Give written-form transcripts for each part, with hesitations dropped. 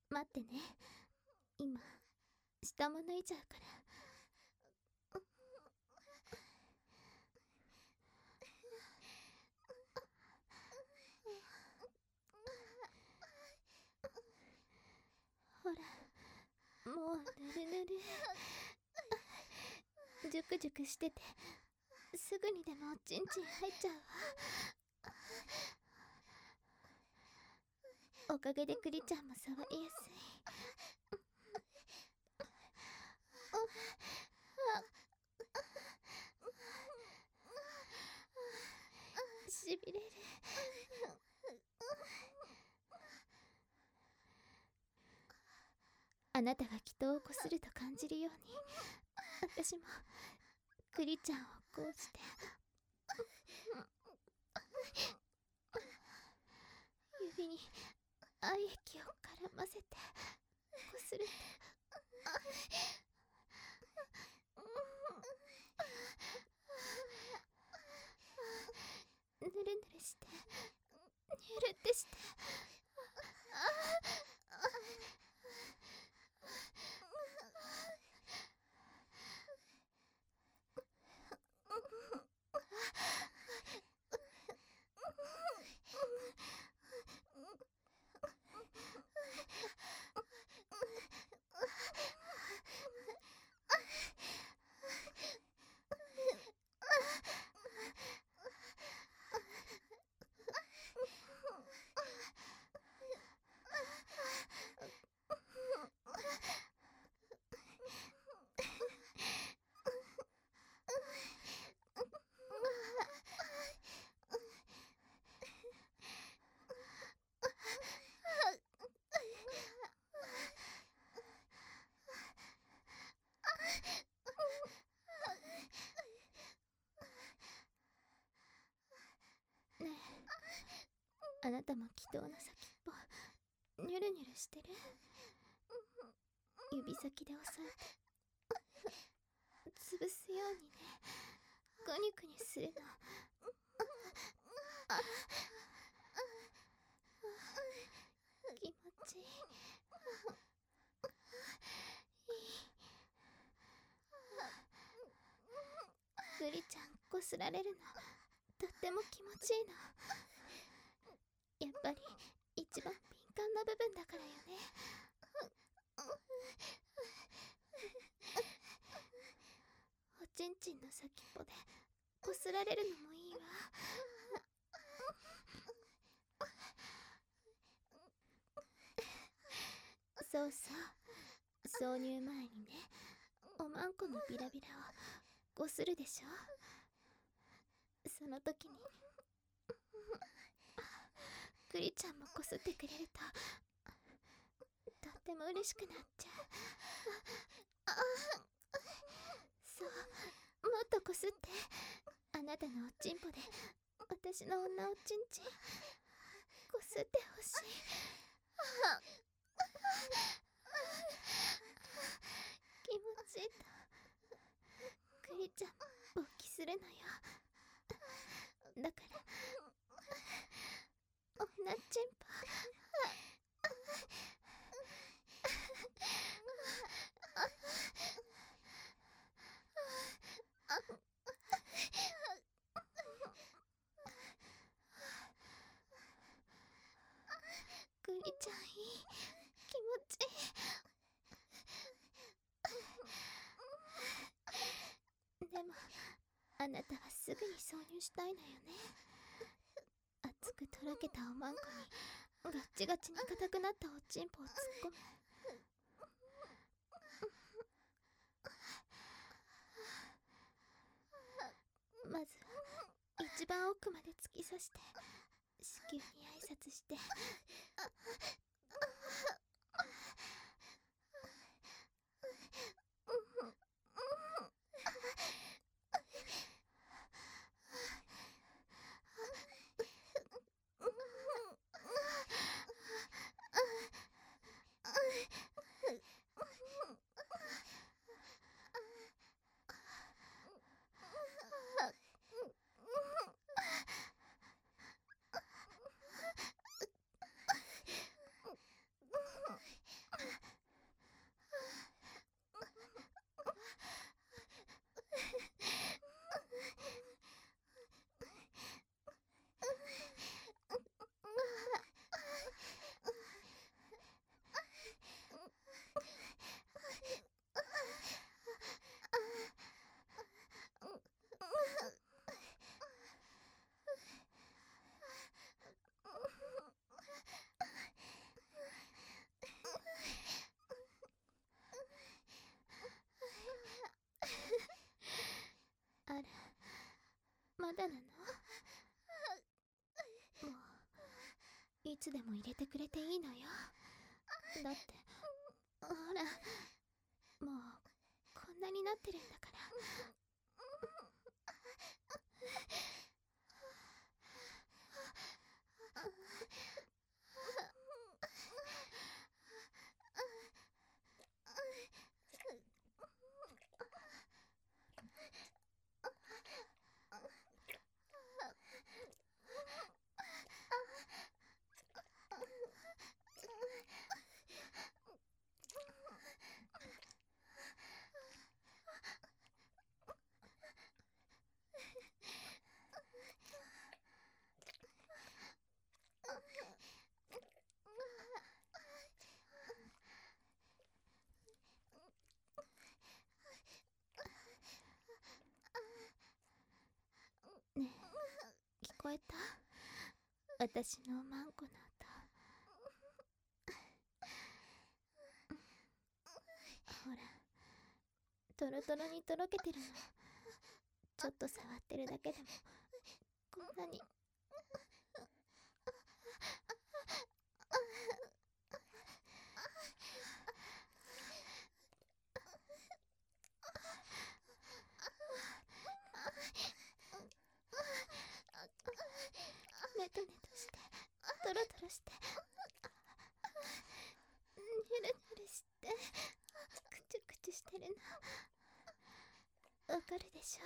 待ってね。今下も脱いじゃうから。ほら、もうぬるぬる。ジュクジュクしててすぐにでもおちんちん入っちゃうわ。おかげでクリちゃんも触りやすい。しびれる。あなたが祈祷をこすると感じるように、私もクリちゃんをこうして指に愛液を絡ませてこすると、ぬるぬるしてぬるってして、ねえ、あなたも祈祷の先っぽニュルニュルしてる？指先で押さえて潰すようにね、グニュグニュするの。気持ちいい。グリちゃんこすられるのとっても気持ちいいの。やっぱり一番敏感な部分だからよね。おちんちんの先っぽでこすられるのもいいわ。そうそう、挿入前にね、おまんこのビラビラをこするでしょ。その時にクリちゃんもこすってくれるととっても嬉しくなっちゃう。そう、もっとこすって。あなたのおちんぽで私の女おちんちんこすってほしい。気持ちいいとクリちゃん勃起するのよ。だから女ちんぽクリちゃんいい、気持ちいい。でもあなたはすぐに挿入したいのよね。熱くとろけたおまんこにガッチガチに硬くなったおちんぽを突っ込む。まずは一番奥まで突き刺して子宮に挨拶して、 つでも入れてくれていいのよ。だってほら、もうこんなになってるんだから。ねえ、聞こえた？私のマンコの音。ほら、トロトロにとろけてるの。ちょっと触ってるだけでもこんなに。ネトネトして、トロトロして、ニュルニュルして、クチュクチュしてるのわかるでしょ？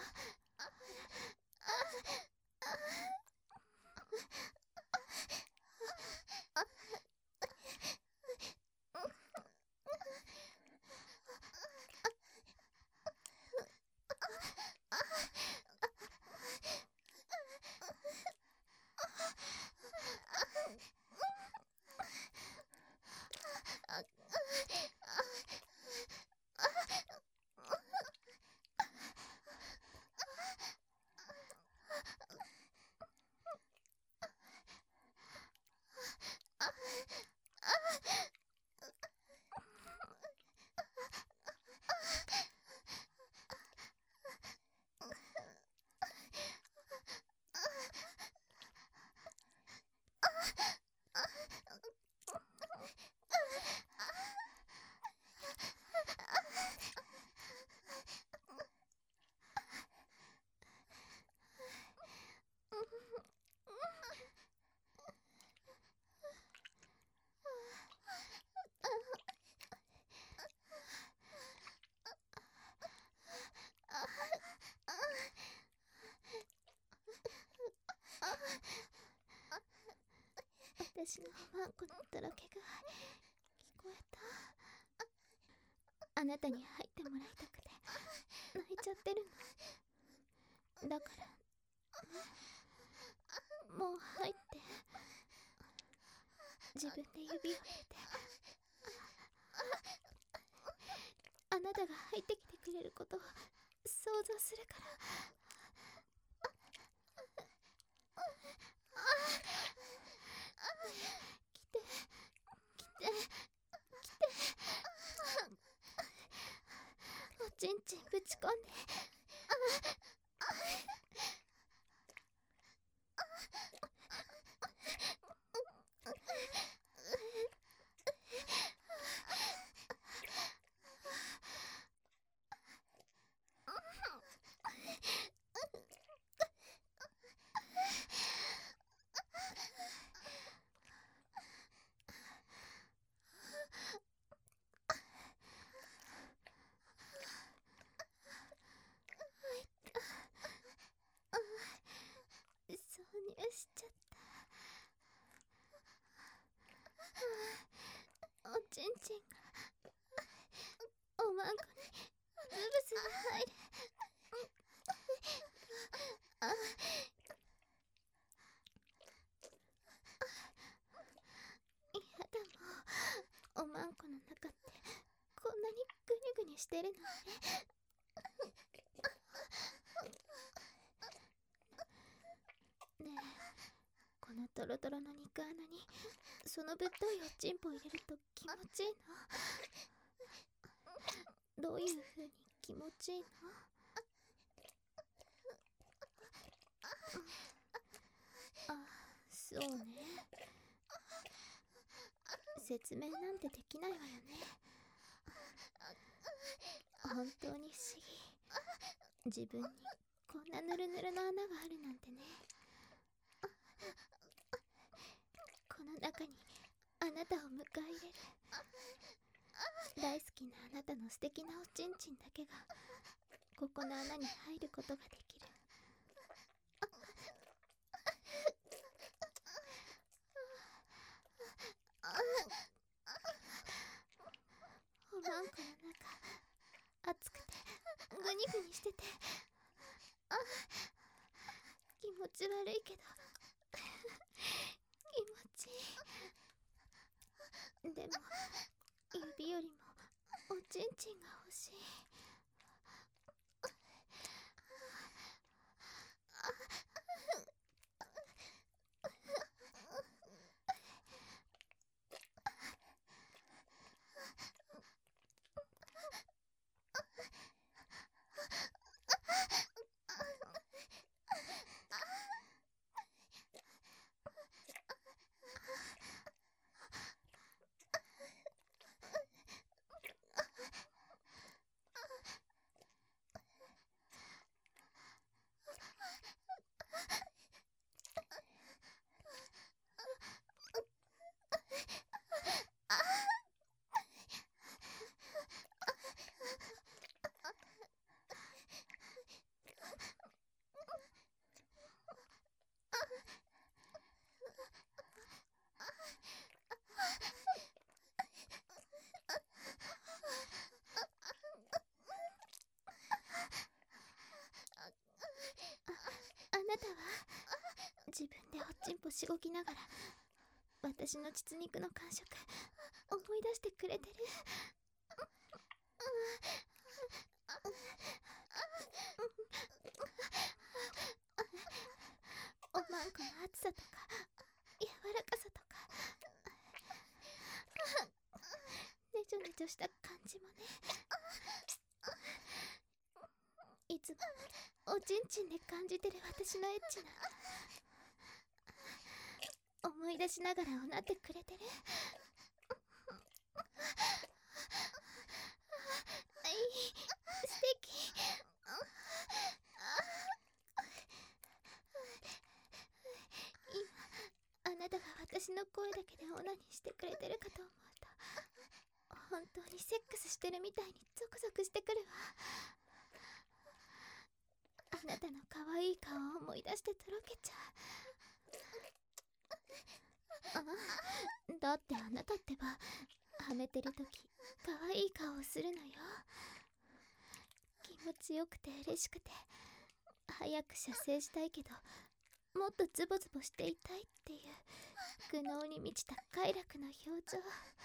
私のマンコのとろけ具合、聞こえた？あなたに入ってもらいたくて泣いちゃってるの。だからもう入って。自分で指を入れて、あなたが入ってきてくれることを想像するから。来て、来て、来て。おちんちんぶち込んで。挿入しちゃった。おちんちんがおまんこにズブズブ入る。やだ、もうおまんこの中ってこんなにグニュグニュしてるのね。ねえ、このトロトロの肉穴にそのぶっといおちんぽ入れると気持ちいいの？どういう風に気持ちいいの？あ、そうね。 説明なんてできないわよね。本当に不思議。自分にこんなヌルヌルの穴があるなんてね。この中にあなたを迎え入れる。大好きなあなたの素敵なおちんちんだけがここの穴に入ることができる。おまんこの中熱くてグニグニしてて気持ち悪いけど気持ちいい。でも指よりもおちんちんが欲しい。あなたは自分でおっちんぽしごきながら私の膣肉の感触思い出してくれてる。おまんこの厚さとか柔らかさとかねちょねちょした感じもね。いつもおちんちんで感じてる私のエッチな思い出しながらおなってくれてる。素敵。今あなたが私の声だけでオナニーしてくれてるかと思うと本当にセックスしてるみたいにゾクゾクしてくるわ。あなたの可愛い顔を思い出してとろけちゃう。だってあなたってばはめてるとき可愛い顔をするのよ。気持ちよくて嬉しくて早く射精したいけどもっとズボズボしていたいっていう苦悩に満ちた快楽の表情。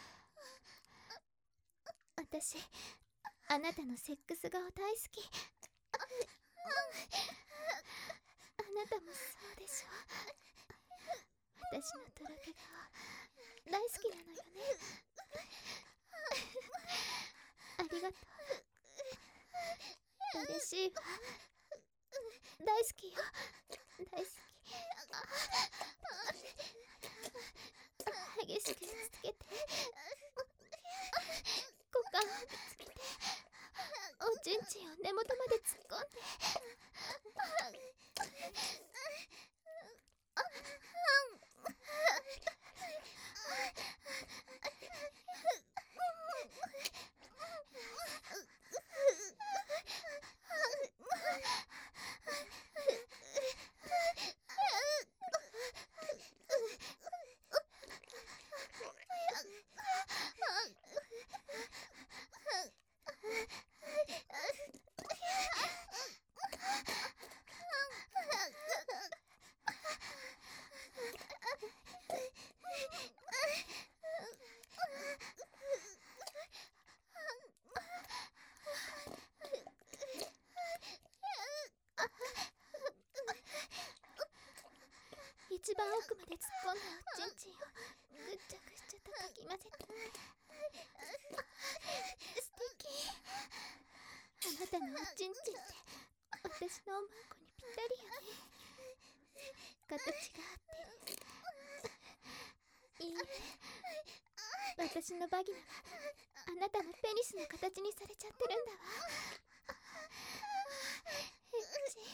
私あなたのセックス顔大好き。あなたもそうでしょ。私のとろけ顔大好きなのよね。ありがとう。嬉しいわ。大好きよ。大好き。激しくつけて股間をぶつけておちんちんを根元まで突っ込んで一番奥まで突っ込んだおちんちんをぐっちゃぐっちゃとかき混ぜて素敵。あなたのおちんちんって私のおまんこにぴったりよね。形があっていいね。 私のバギナはあなたのペニスの形にされちゃってるんだわ。エッチ。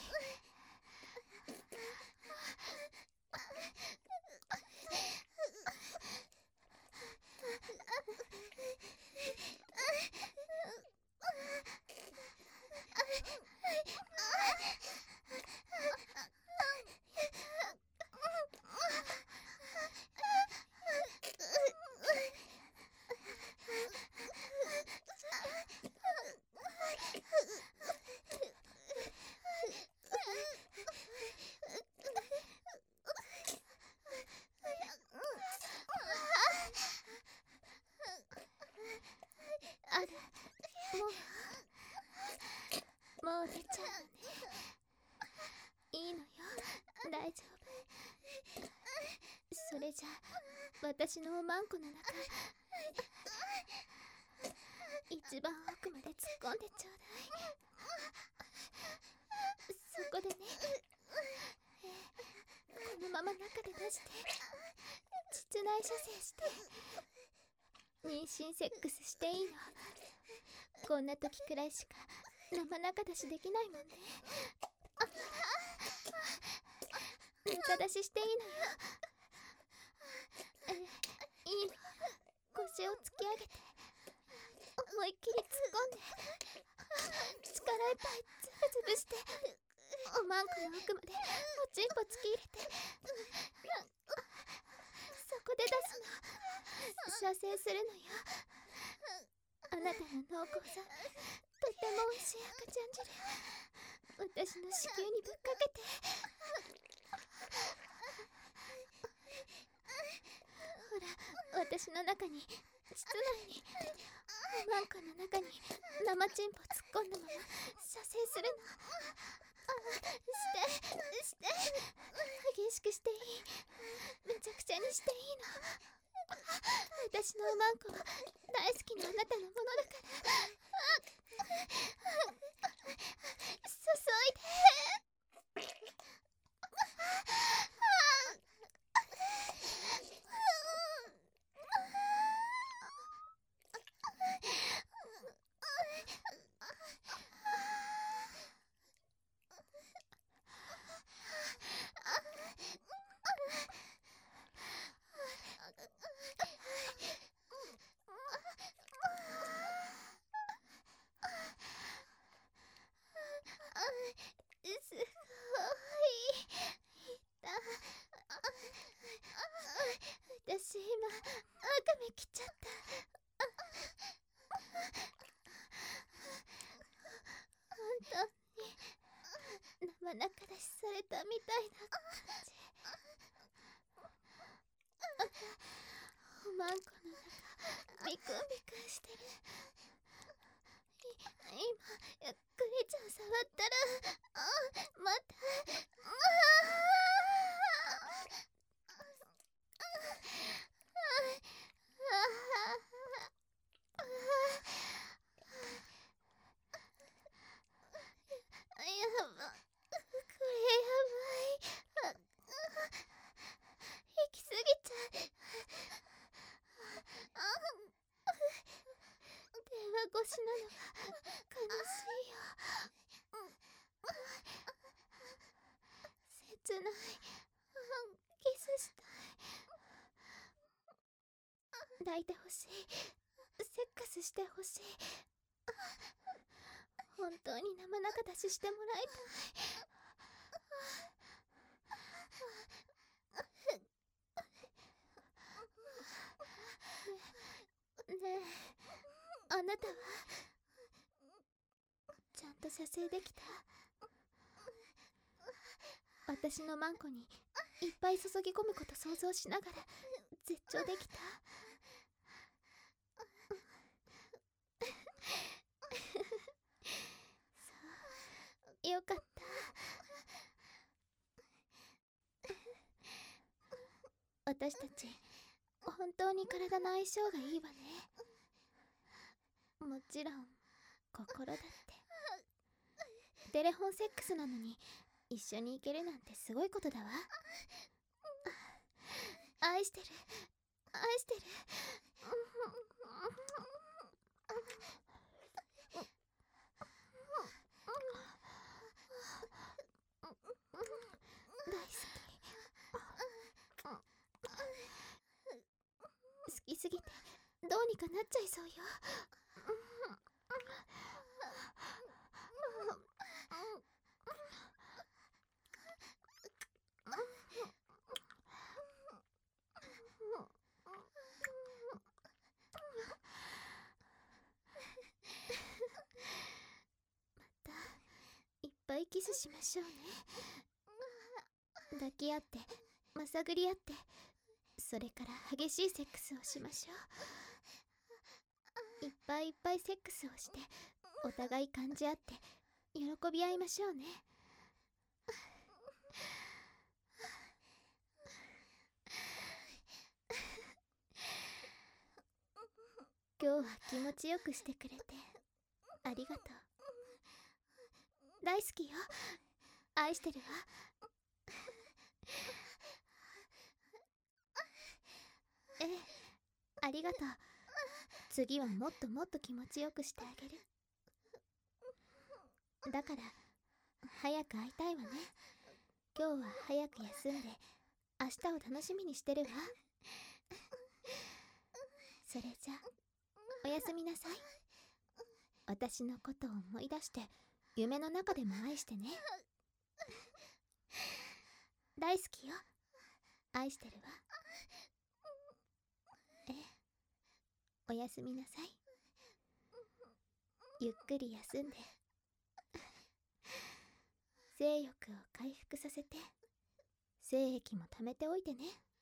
あら、もう出ちゃうのね。いいのよ、大丈夫。それじゃ私のおまんこの中一番奥まで突っ込んでちょうだい。そこでね、このまま中で出して膣内射精して妊娠セックスしていいの。こんな時くらいしか生中出しできないもんね。中出ししていいのよ。いいの。腰を突き上げて思いっきり突っ込んで力いっぱいズブズブしておまんこの奥までおちんぽ突き入れてそこで出すの。射精するのよ。あなたの濃厚さ、とても美味しい赤ちゃん汁私の子宮にぶっかけて。ほら、私の中に、室内におまんこの中に生チンポ突っ込んだまま射精するの。して激しくしていい。めちゃくちゃにしていいの。私のおまんこは大好きなあなたのものだから注いで。すごい私今赤目きちゃった。本当に生中出しされたみたいな感じ。おまんこの中ビクンビクンしてる。今クリちゃん触ったらまたやば、これやばい。行き過ぎちゃう。電話越しなのが悲しいよ。切ない。キスしたい。抱いてほしい。セックスしてほしい。本当に生中出ししてもらいたい。ねえ、あなたはちゃんと射精できた？私のマンコにいっぱい注ぎ込むこと想像しながら絶頂できた？そう、よかった。私たち本当に体の相性がいいわね。もちろん心だって。テレフォンセックスなのに一緒に行けるなんてすごいことだわ。愛してる愛してる。 どうにかなっちゃいそうよ。いっぱいキスしましょうね。抱き合ってまさぐり合って、それから激しいセックスをしましょう。いっぱいいっぱいセックスをして、お互い感じ合って喜び合いましょうね。今日は気持ちよくしてくれてありがとう。大好きよ。愛してるわ。ええ、ありがとう。次はもっともっと気持ちよくしてあげる。だから早く会いたいわね。今日は早く休んで明日を楽しみにしてるわ。それじゃおやすみなさい。私のことを思い出して夢の中でも愛してね。大好きよ。愛してるわ。ええ、おやすみなさい。ゆっくり休んで性欲を回復させて、精液も貯めておいてね。